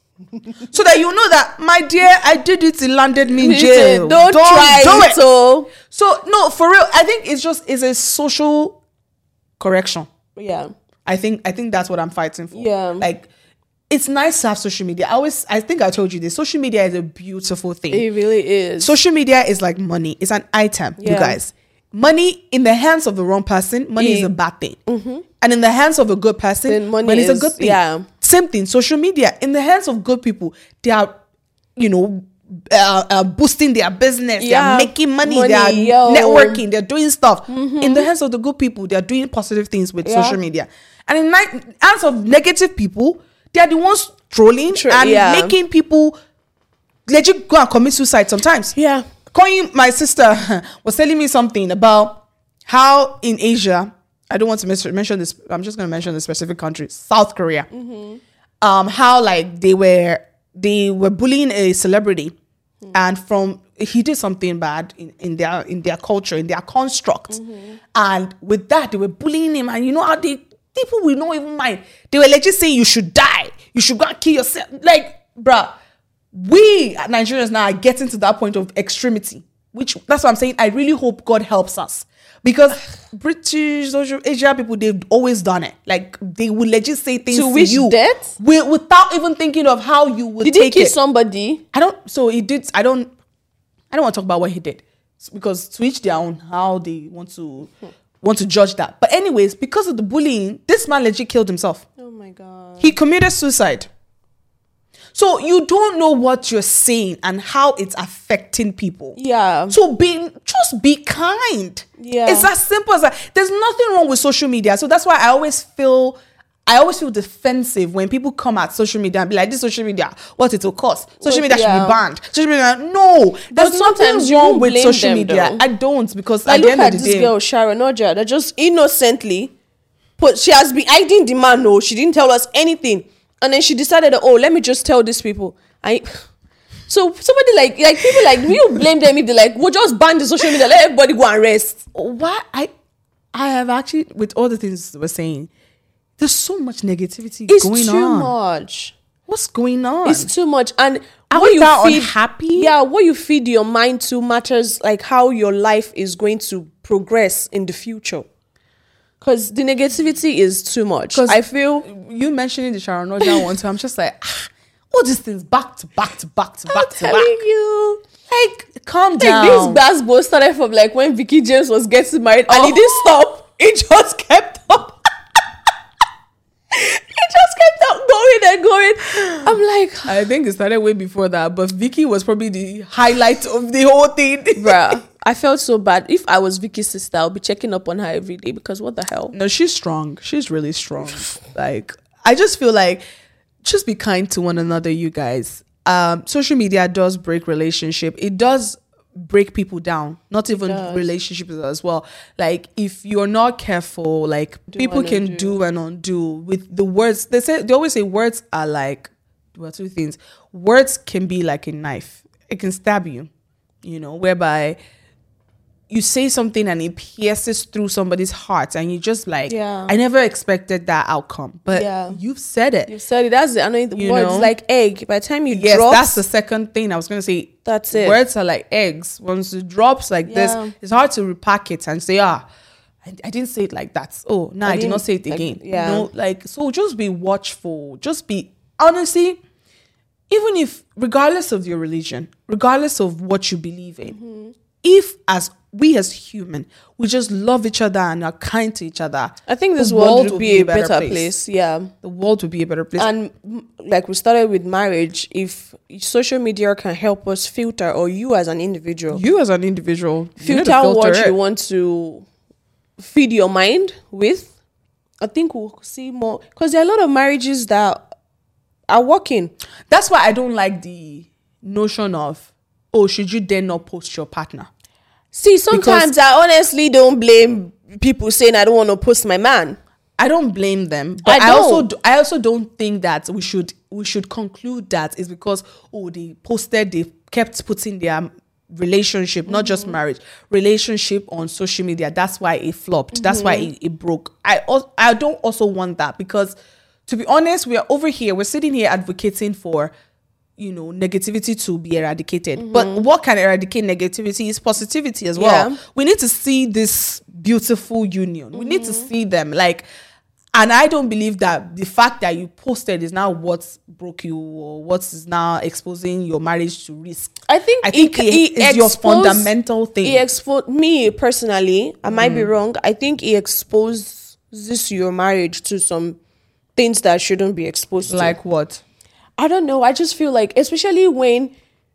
So that you know that, my dear, I did it. It landed me in jail. Don't, try do it. So So no, for real, I think it's just it's a social correction. yeah. I think I think that's what I'm fighting for. Yeah. Like, it's nice to have social media. I always I think I told you this. Social media is a beautiful thing. It really is. Social media is like money. It's an item, you Yeah. guys. Money in the hands of the wrong person, money It- is a bad thing. Mm-hmm. And in the hands of a good person, Then money money is a is- good thing. yeah. Same thing. Social media in the hands of good people, they are, you know, uh, uh, boosting their business. They Yeah. are making money. Money, they are yo. networking. They're doing stuff. In the hands of the good people, they are doing positive things with Yeah. social media. And in the hands of negative people, they are the ones trolling Tro- and yeah. making people legit go and commit suicide sometimes. Yeah. Calling my sister was telling me something about how in Asia, I don't want to mes- mention this, I'm just going to mention the specific country, South Korea. Mm-hmm. Um, how like they were they were bullying a celebrity, mm. and from he did something bad in, in their in their culture, in their construct, mm-hmm. and with that they were bullying him, and you know how they people will not even mind. They were legit saying you should die, you should go and kill yourself. Like, bruh, we Nigerians now are getting to that point of extremity, which that's what I'm saying. I really hope God helps us. Because British, social Asia people, they've always done it. Like, they will legit say things To to, wish you death? wi- without even thinking of how you would Did he take kill it. somebody? I don't. So he did. I don't. I don't want to talk about what he did, because to each their own how they want to want to judge that. But anyways, because of the bullying, this man legit killed himself. Oh my god. He committed suicide. So you don't know what you're saying and how it's affecting people. Yeah. So be just be kind. Yeah. It's as simple as that. There's nothing wrong with social media. So that's why I always feel I always feel defensive when people come at social media and be like, this social media, what it will cost. Social media Yeah. should be banned. Social media, no. There's nothing sometimes you wrong won't with blame social them, media. though. I don't, because Like, at the look end at of the this day, girl, Sharon Oja, that just innocently put, she has been hiding the man, no, she didn't tell us anything. And then she decided, oh, let me just tell these people. I So somebody like, like people like, will you blame them if they're like, we'll just ban the social media, let everybody go and rest. why I I have actually, with all the things we're saying, there's so much negativity It's going too on. much. What's going on? It's too much. And Are what we you that feed, unhappy? Yeah, what you feed your mind to matters, like how your life is going to progress in the future. Because the negativity is too much. 'Cause I feel you mentioning the Sharon Oja one time, I'm just like, ah, all these things back to back to back to back to telling back. you. Like, calm Like down. this basketball started from like when Vicky James was getting married and he Oh. didn't stop. It just kept up. It just kept up going and going. I'm like, I think it started way before that, but Vicky was probably the highlight of the whole thing. bruh, I felt so bad. If I was Vicky's sister, I'll be checking up on her every day because what the hell? No, she's strong. She's really strong. Like, I just feel like, just be kind to one another, you guys. Um, social media does break relationship. It does break people down, not even does. relationships as well. Like, if you're not careful, like, people and can undo. do and undo with the words. They say, they always say words are like, well, two things. Words can be like a knife. It can stab you, you know, whereby you say something and it pierces through somebody's heart and you just like, Yeah. I never expected that outcome, but Yeah. you've said it. You said it. That's the annoying You words know? like egg. By the time you Yes, drop, that's the second thing I was going to say. That's it. Words are like eggs. Once it drops like Yeah. this, it's hard to repack it and say, ah, I, I didn't say it like that. Oh, no, I, did didn't- not say it like, again. yeah. You know, like, so just be watchful. Just be, honestly, even if, regardless of your religion, regardless of what you believe in, Mm-hmm. if as we as human, we just love each other and are kind to each other, I think the this world would be a better place. Yeah. The world would be a better place. And mm, like we started with marriage, if social media can help us filter, or you as an individual, you as an individual, you need to filter what it. you want to feed your mind with, I think we'll see more. Because there are a lot of marriages that are working. That's why I don't like the notion of, oh, should you dare not post your partner? See, sometimes Because- I honestly don't blame people saying I don't want to post my man. I don't blame them, but I I, also don't. do, I also don't think that we should we should conclude that it's because, oh, they posted, they kept putting their relationship, mm-hmm. not just marriage, relationship on social media. That's why it flopped. Mm-hmm. That's why it, it broke. I al- I don't also want that, because, to be honest, we are over here, we're sitting here advocating for, you know, negativity to be eradicated. Mm-hmm. But what can eradicate negativity is positivity as well. Yeah. We need to see this beautiful union. Mm-hmm. We need to see them like, and I don't believe that the fact that you posted is now what broke you or what is now exposing your marriage to risk. I think I think it, it, it is your exposed- fundamental thing. It exposed me personally. I might be wrong. I think it exposes your marriage to some things that shouldn't be exposed to. Like what? I don't know. I just feel like, especially when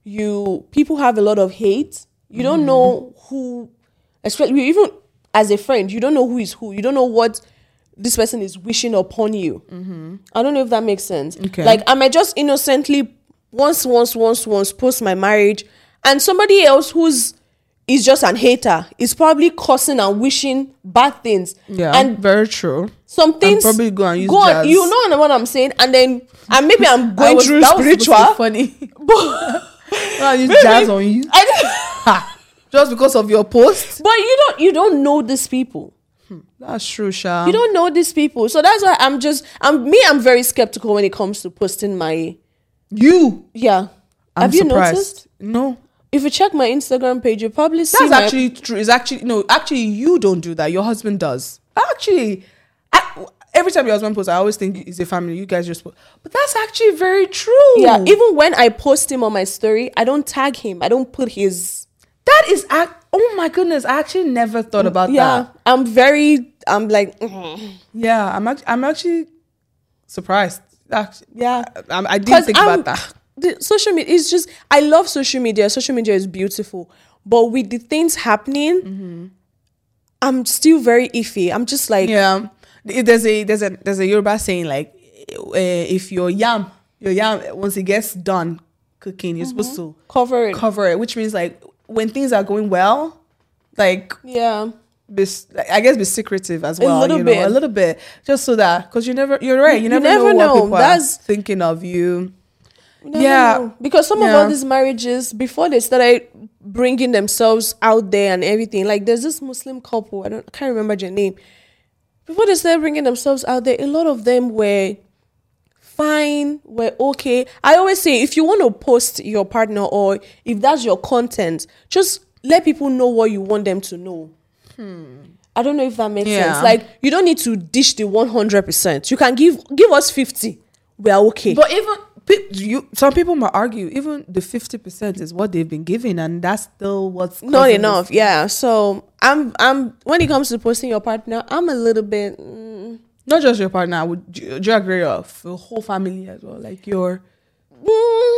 you people have a lot of hate, you Mm-hmm. don't know who, especially even as a friend, you don't know who is who. You don't know what this person is wishing upon you. Mm-hmm. I don't know if that makes sense. Okay. Like, I might just innocently once, once, once, once post my marriage, and somebody else who's is just an hater is probably cursing and wishing bad things. Yeah, and very true. some things probably go and use go on, jazz. you know what I'm saying, and then and maybe I'm That going was- through that was supposed to be spiritual. funny. But, I use Maybe- jazz on you. I, Ha. Just because of your post. but you don't you don't know these people. That's true, Sha. You don't know these people, so that's why I'm just I'm me. I'm very skeptical when it comes to posting my You. yeah. I'm Have you surprised. noticed? No. If you check my Instagram page, you probably see That's my, actually true. It's actually no. Actually, you don't do that. Your husband does. Actually, I, every time your husband posts, I always think it's a family. You guys just post, but that's actually very true. yeah. Even when I post him on my story, I don't tag him. I don't put his that is. Ac- oh my goodness! I actually never thought about yeah. that. I'm very. I'm like. mm. Yeah, I'm. Act- I'm actually surprised. That, Yeah. I, I didn't think I'm- about that. The social media is just, I love social media. Social media is beautiful. But with the things happening, Mm-hmm. I'm still very iffy. I'm just like, Yeah, there's a there's a there's a Yoruba saying like, uh, if your yam your yam once it gets done cooking, you're supposed to cover it. cover it, which means like when things are going well, like Yeah. be, I guess be secretive as well, little you know, bit. a little bit, just so that because you never you're right, you, You never, never know, know. what people That's- are thinking of you. You never Yeah. know. Because some of Yeah. all these marriages, before they started bringing themselves out there and everything, like there's this Muslim couple, I don't, I can't remember their name. Before they started bringing themselves out there, a lot of them were fine, were okay. I always say, if you want to post your partner or if that's your content, just let people know what you want them to know. I don't know if that makes Yeah. sense. Like, you don't need to dish the one hundred percent. You can give give us fifty. We are okay. But even pe- you, some people might argue even the fifty percent is what they've been given, and that's still what's Not causing enough, this- yeah. So I'm I'm when it comes to posting your partner, I'm a little bit mm, Not just your partner, would you, do you agree of the whole family as well, like your mm,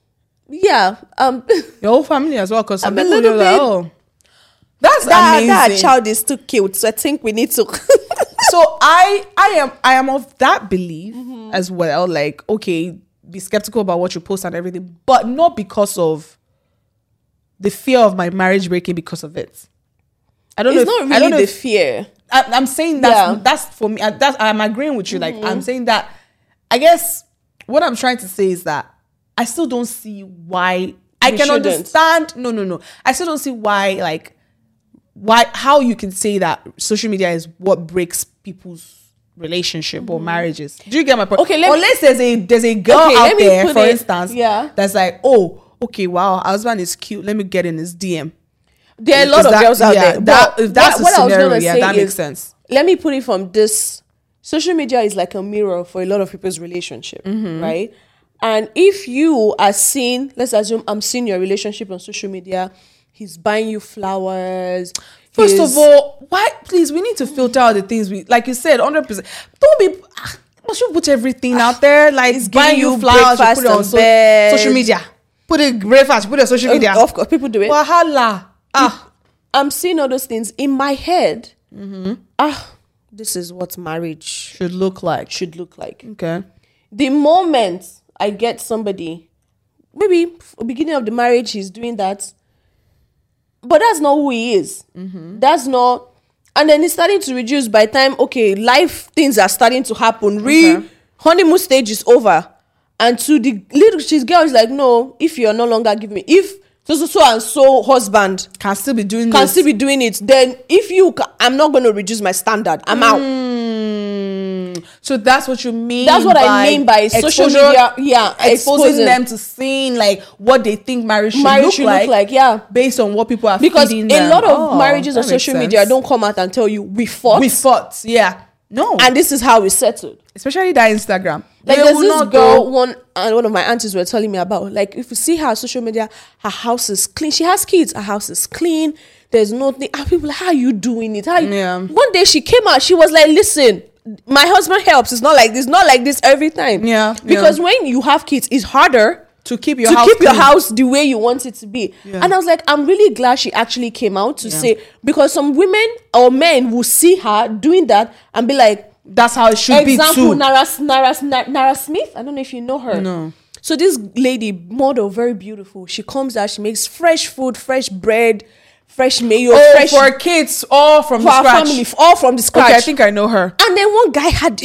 yeah. Um your whole family as well, because some I'm a people little are like, bit- oh, that's that, amazing. that child is too cute. So I think we need to So I I am I am of that belief Mm-hmm. as well. Like, okay, be skeptical about what you post and everything, but not because of the fear of my marriage breaking because of it. I don't it's know. not if, I don't really know the if- fear. I, I'm saying that's Yeah. that's for me. I, that's I'm agreeing with you. Like Mm-hmm. I'm saying that. I guess what I'm trying to say is that I still don't see why. I We can shouldn't. understand. No, no, no. I still don't see why. Like why how you can say that social media is what breaks people's relationship or marriages. Do you get my point? Mm-hmm. Okay, let me- unless there's a there's a girl Okay, out let me there, put for it- instance, yeah. that's like, oh, okay, wow, her husband is cute. Let me get in his D M. There are a Is lot of that- girls out yeah, there. that- But if that's the what, what I was scenario, gonna yeah, say that is, makes sense. Let me put it from this: social media is like a mirror for a lot of people's relationship, Mm-hmm. right? And if you are seeing, let's assume I'm seeing your relationship on social media, he's buying you flowers. First he's- of all, why? Please, we need to filter out the things we, like you said, hundred percent. Don't be. ah, Must you put everything out there? Like He's buying giving you you flowers, you breakfast put it on on so- bed. social media. Put it breakfast. Put it on social Of- media. Of course, people do it. Wahala. Ah, I'm seeing all those things in my head. Mm-hmm. Ah, this is what marriage should look like. should look like. Okay. The moment I get somebody, maybe f- beginning of the marriage, he's doing that, but that's not who he is. Mm-hmm. That's not, and then it's starting to reduce by time. Okay, life things are starting to happen. Re Okay. honeymoon stage is over, and to the little she's girl is like, no, if you're no longer giving me, if so so so and so husband Can still be doing can this. still be doing it, then if you, ca- I'm not going to reduce my standard. I'm out. Mm, so that's what you mean. That's what I by mean by social exposure- media. Yeah, exposing, exposing them to seeing like what they think marriage should, marriage look, should like, look like. Yeah. based on what people are Because feeding a them. lot of Oh, marriages on that makes social sense. media don't come out and tell you we fought, We fought, yeah. No, and this is how we settled. especially that Instagram. Like They there's will this not girl, go- one and one of my aunties were telling me about. Like if you see her on social media, her house is clean. She has kids. Her house is clean. There's nothing. And people like, how are you doing it? How you-" Yeah. One day she came out. She was like, "Listen, my husband helps. It's not like this. Not like this every time. Yeah, Because yeah. when you have kids, it's harder." to keep your to house keep your clean. house the way you want it to be. Yeah. And I was like, I'm really glad she actually came out to Yeah. say, because some women or men will see her doing that and be like, That's how it should example, be too. Nara, Nara, Nara, Nara Smith. I don't know if you know her. No. So this lady, model, very beautiful. She comes out, she makes fresh food, fresh bread, fresh mayo, Oh, fresh for kids, all from for the our scratch. family, all from the scratch. Okay, I think I know her. and then one guy had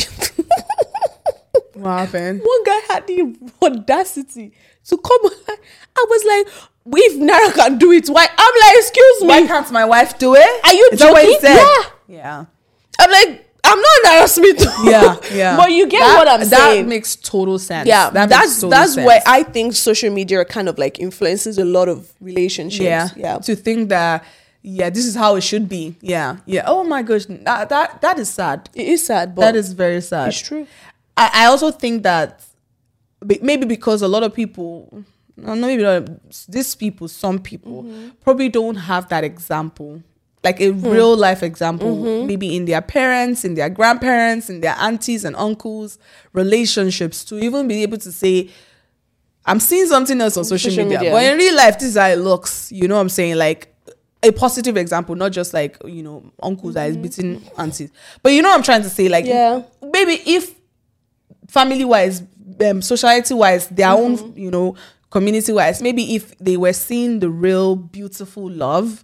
What happened? one guy had the audacity to come on. I was like, if Nara can do it, why? I'm like, excuse me. Why can't my wife do it? Are you Is that what he joking? said? Yeah. Yeah. I'm like, I'm not Nara Smith. Yeah, yeah. But you get That- what I'm that saying. makes total sense. Yeah, that makes that's total that's sense. where I think social media kind of like influences a lot of relationships. yeah, Yeah. To think that, yeah, this is how it should be. Yeah, yeah. Oh my gosh, that that, that is sad. It is sad, but That is very sad. it's true. I, I also think that be- maybe because a lot of people, no, no, maybe not these people, some people Mm-hmm. probably don't have that example like a real life example, maybe in their parents, in their grandparents, in their aunties and uncles, relationships, to even be able to say, I'm seeing something else on social, Social media, media. but in real life, this is how it looks. You know what I'm saying? Like a positive example, not just like, you know, uncles that is beating aunties. But you know what I'm trying to say? Like, Yeah. maybe if family wise, um, society wise, their own, you know, community wise, maybe if they were seeing the real beautiful love,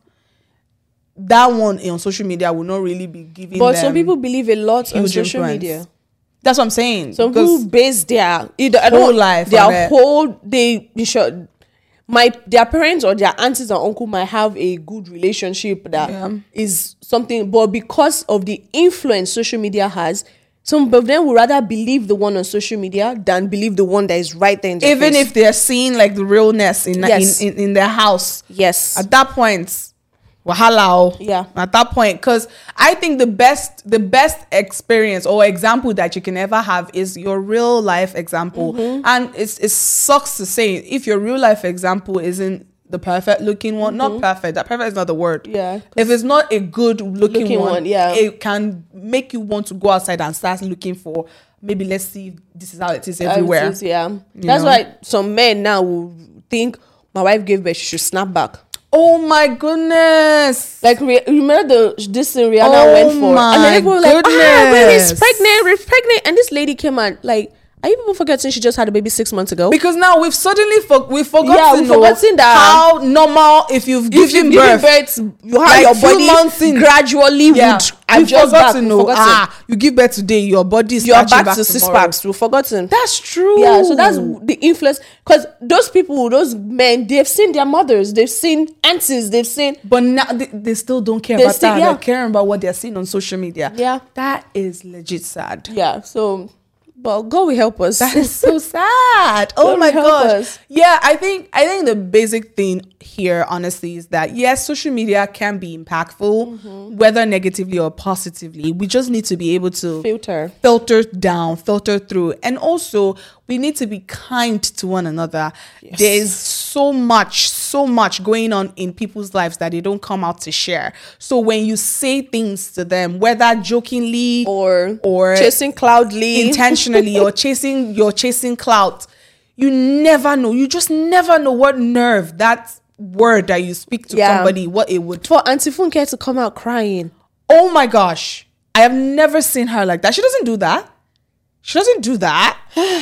that one on social media will not really be giving But them some people believe a lot on huge social influence. media. That's what I'm saying. Some because people base their either I whole don't, life on their it. whole they in short, my their parents or their aunties and uncle might have a good relationship that is Yeah. something, but because of the influence social media has, some of them would rather believe the one on social media than believe the one that is right there in their even face. if they're seeing like the realness in, Yes. in, in in their house, yes, at that point, wahala. oh. Yeah. At that point, because I think the best the best experience or example that you can ever have is your real life example. Mm-hmm. And it's it sucks to say, if your real life example isn't the perfect looking one, not perfect. That perfect is not the word. Mm-hmm. Yeah, If it's not a good looking, Looking one, one, yeah. it can make you want to go outside and start looking for, maybe let's see if this is how it is everywhere. It is, yeah. That's know? why some men now will think my wife gave birth, she should snap back. Oh my goodness. Like, re- remember the this thing Rihanna Oh went for, my and then people were like, "Ah, baby's goodness. pregnant, we're pregnant," and this lady came out like, "Are you people forgetting she just had a baby six months ago?" Because now we've suddenly for, we've forgotten, Yeah, we've know forgotten that- how normal if you've If given you've given birth. birth, you have like your few body months in. gradually Yeah, would we've adjust back. forgotten. We've No, forgotten. ah, you give birth today, your body is You're catching back, to six tomorrow. packs. We've forgotten. That's true. Yeah, so that's the influence. Because those people, those men, they've seen their mothers, they've seen aunties, they've seen. But now they, they still don't care They about still- that. yeah. They're caring about what they're seeing on social media. Yeah. That is legit sad. Yeah, so, well, God will help us. That is so sad. Oh God my help gosh. us. Yeah, I think I think the basic thing here, honestly, is that yes, social media can be impactful, Mm-hmm. whether negatively or positively. We just need to be able to Filter. filter down, filter through, and also we need to be kind to one another. Yes. There is so much, so much going on in people's lives that they don't come out to share. So when you say things to them, whether jokingly Or, or chasing cloudly. intentionally or chasing you're chasing clout, you never know. You just never know what nerve that word that you speak to Yeah. somebody, what it would. For Auntie Funke to come out crying. Oh my gosh, I have never seen her like that. She doesn't do that. She doesn't do that.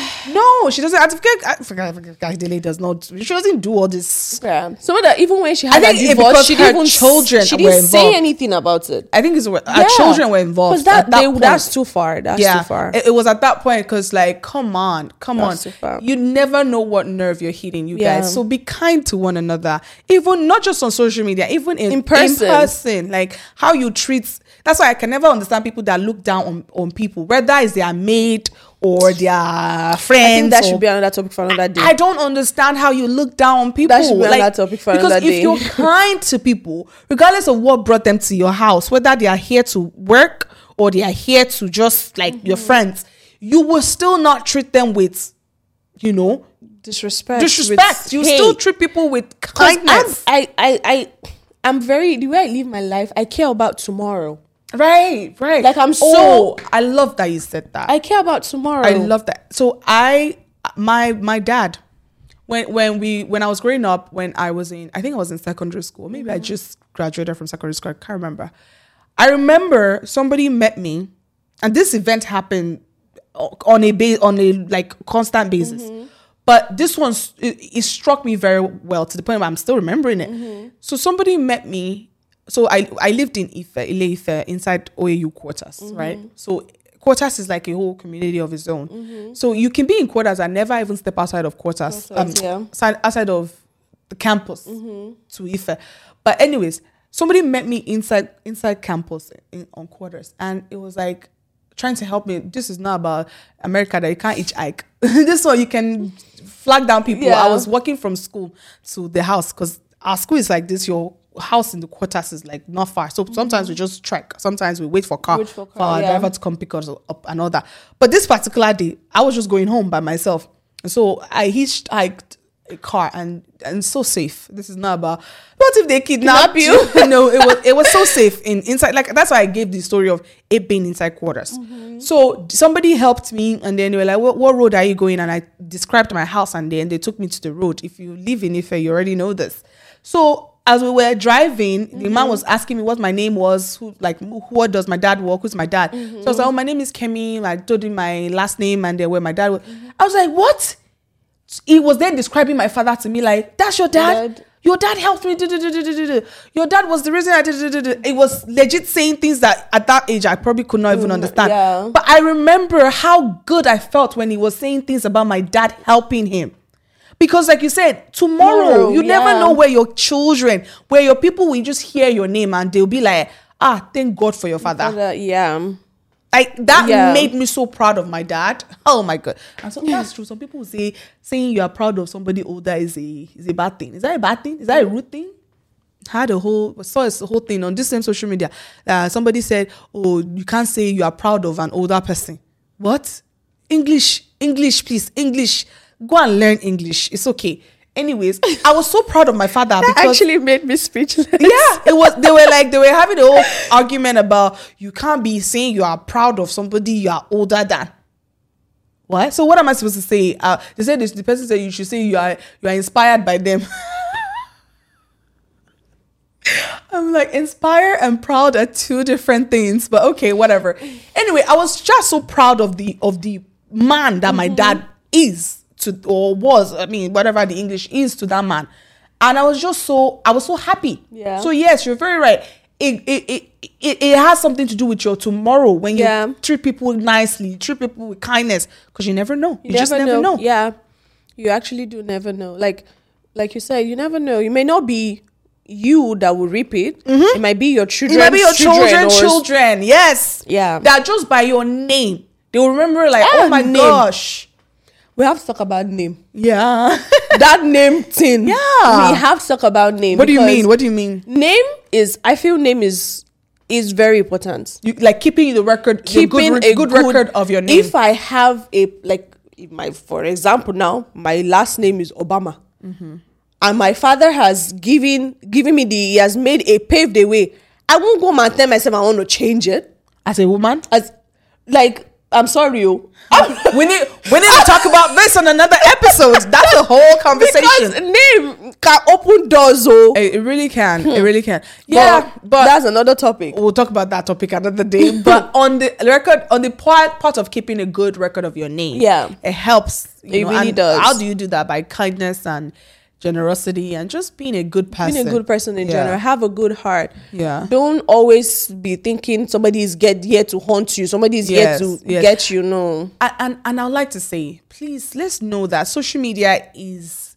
No, she doesn't. I forget. I forget. I forget. Adele does not. She doesn't do all this. Yeah. So that even when she I had think a it divorce, because she her didn't even children she were didn't say involved. anything about it. I think it's our Yeah. children were involved. Because that, at that they, point. that's too far. That's yeah, too far. It, it was at that point because, like, come on, come That's on. too far. You never know what nerve you're hitting, you Yeah. guys. So be kind to one another, even not just on social media, even in, In person. In person, like how you treat. That's why I can never understand people that look down on, on people, whether it's their maid or their friends. I think that or- should be another topic for another day. I don't understand how you look down on people. That should be another topic for because another if day. you're kind to people, regardless of what brought them to your house, whether they are here to work or they are here to just like your Mm-hmm. friends, you will still not treat them with, you know, disrespect. disrespect. with You hate. still treat people with 'Cause kindness. I'm, I, I, I, I'm very, the way I live my life, I care about tomorrow. Right, right. Like, I'm Oh, so- I love that you said that. I care about tomorrow. I love that. So I, my my dad, when when we when I was growing up, when I was in, I think I was in secondary school. Maybe I just graduated from secondary school. I can't remember. I remember somebody met me, and this event happened on a base on a like constant basis. But this one, it, it struck me very well to the point where I'm still remembering it. So somebody met me. So I I lived in Ife, Ile-Ife, inside O A U quarters, right? So quarters is like a whole community of its own. So you can be in quarters and never even step outside of quarters, um, Quarters, yeah. outside, outside of the campus to Ife. But anyways, somebody met me inside inside campus in, on quarters, and it was like trying to help me. This is not about America that you can't each hike. This one you can flag down people. Yeah. I was walking from school to the house because our school is like this. Your house in the quarters is like not far, so sometimes we just trek. Sometimes we wait for car Wait for for, car, our yeah. driver to come pick us up and all that. But this particular day, I was just going home by myself, so I hitched hiked a car and and so safe. This is not about what if they kidnap, Kidnap you. No, it was it was so safe in inside. Like that's why I gave the story of it being inside quarters. Mm-hmm. So somebody helped me, and then they were like, what, what road are you going? And I described my house, and then they took me to the road. If you live in Ife, you already know this. So as we were driving, mm-hmm. the man was asking me what my name was, who like who, what does my dad work, who's my dad. Mm-hmm. So I was like, oh, my name is Kemi. I told him my last name and then where my dad was. Mm-hmm. I was like, what? He was then describing my father to me like, that's your dad? dad. Your dad helped me. Your dad was the reason I did. It was legit saying things that at that age I probably could not even mm, understand. Yeah. But I remember how good I felt when he was saying things about my dad helping him. Because like you said, tomorrow, tomorrow you yeah. never know where your children, where your people will just hear your name and they'll be like, ah, thank God for your father. father yeah. Like that yeah. made me so proud of my dad. Oh my God. And so that's true. Some people say saying you are proud of somebody older is a is a bad thing. Is that a bad thing? Is that a rude thing? Had a whole saw a whole thing on this same social media. Uh, somebody said, oh, you can't say you are proud of an older person. What? English, English, please, English. Go and learn English. It's okay. Anyways, I was so proud of my father. That because actually made me speechless. Yeah, it was. They were like they were having a whole argument about you can't be saying you are proud of somebody you are older than. What? So what am I supposed to say? Uh, they said this. The person said you should say you are you are inspired by them. I'm like, inspire and proud are two different things, but okay, whatever. Anyway, I was just so proud of the of the man that mm-hmm. my dad is. To or was I mean whatever the English is to that man, and I was just so I was so happy. Yeah. So yes, you're very right. It it it it, it has something to do with your tomorrow when you yeah. treat people nicely, treat people with kindness, because you never know. You, you just never know. know. Yeah, you actually do never know. Like like you said, you never know. You may not be you that will reap it. Mm-hmm. It might be your children. It might be your children. Children, children. Yes. Yeah. That just by your name, they will remember. Like, ah, oh my name. gosh. We have to talk about name. Yeah. That name thing. Yeah. We have to talk about name. What do you mean? What do you mean? Name is, I feel name is is very important. You, like keeping the record, keeping good, a good, good record of your name. If I have a, like, my, for example now, my last name is Obama. Mm-hmm. And my father has given, given me the, he has made a paved the way. I won't go and tell myself I want to change it. As a woman? As, like, I'm sorry, you. we need we need to talk about this on another episode. That's a whole conversation. Because name can open doors, oh. It, it really can. Hmm. It really can. Yeah, but, but that's another topic. We'll talk about that topic another day. But on the record, on the part part of keeping a good record of your name, yeah, it helps. You it know, really and does. How do you do that? By kindness and generosity and just being a good person. Being a good person in yeah. general. Have a good heart. Yeah. Don't always be thinking somebody is get here to haunt you. Somebody is yes, here to yes. get you. No. And, and and I would like to say, please, let's know that social media is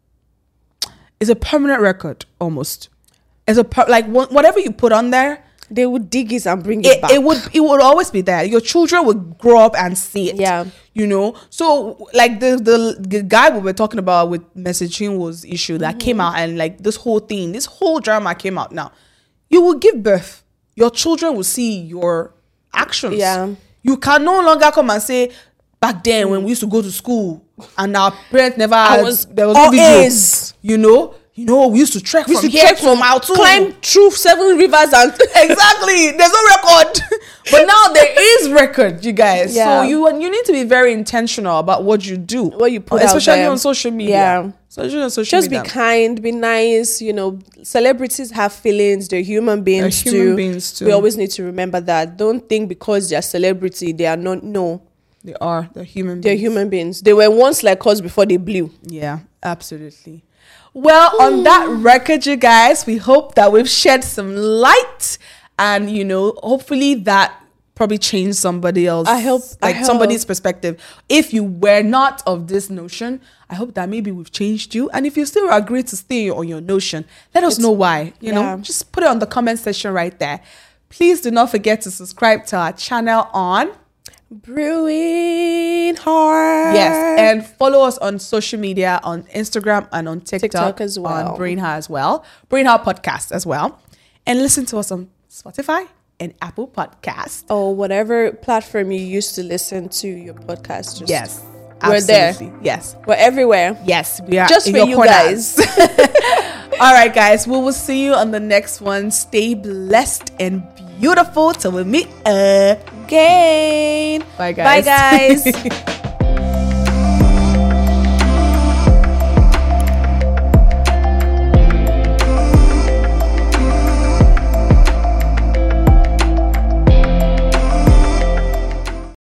is a permanent record almost. It's a per, like whatever you put on there, they would dig it and bring it, it back. It would it would always be there. Your children would grow up and see it. Yeah. You know? So like the the, the guy we were talking about with messaging was issue that mm-hmm. came out, and like this whole thing, this whole drama came out now. You will give birth. Your children will see your actions. Yeah. You can no longer come and say, back then when we used to go to school and our parents never had, was there was no video. You know? You know, we used to trek we from used to here trek from out to climb through seven rivers and exactly. There's no record, but now there is record, you guys. Yeah. So you you need to be very intentional about what you do, what you put, especially out there. on social media. Yeah, especially on social just media. be kind, be nice. You know, celebrities have feelings. They're human beings they're human too. beings too. We always need to remember that. Don't think because they're celebrity they are not. No, they are. They're human. They're beings. human beings. They were once like us before they blew. Yeah, absolutely. Well, on that record, you guys, we hope that we've shed some light, and you know, hopefully that probably changed somebody else. I hope, like I hope. somebody's perspective. If you were not of this notion, I hope that maybe we've changed you. And if you still agree to stay on your notion, let us It's, know why. You yeah. know, just put it on the comment section right there. Please do not forget to subscribe to our channel on Brewing Heart. Yes, and follow us on social media on Instagram and on TikTok, TikTok as well. on Brain Heart as well, Brain Heart Podcast as well, and listen to us on Spotify and Apple Podcast or whatever platform you use to listen to your podcast. Just yes, We're there. Absolutely. Yes. We're everywhere. Yes, we are Just in for your you corners. guys. All right, guys. We will see you on the next one. Stay blessed and beautiful till we meet again. Gain. Bye, guys. Bye, guys.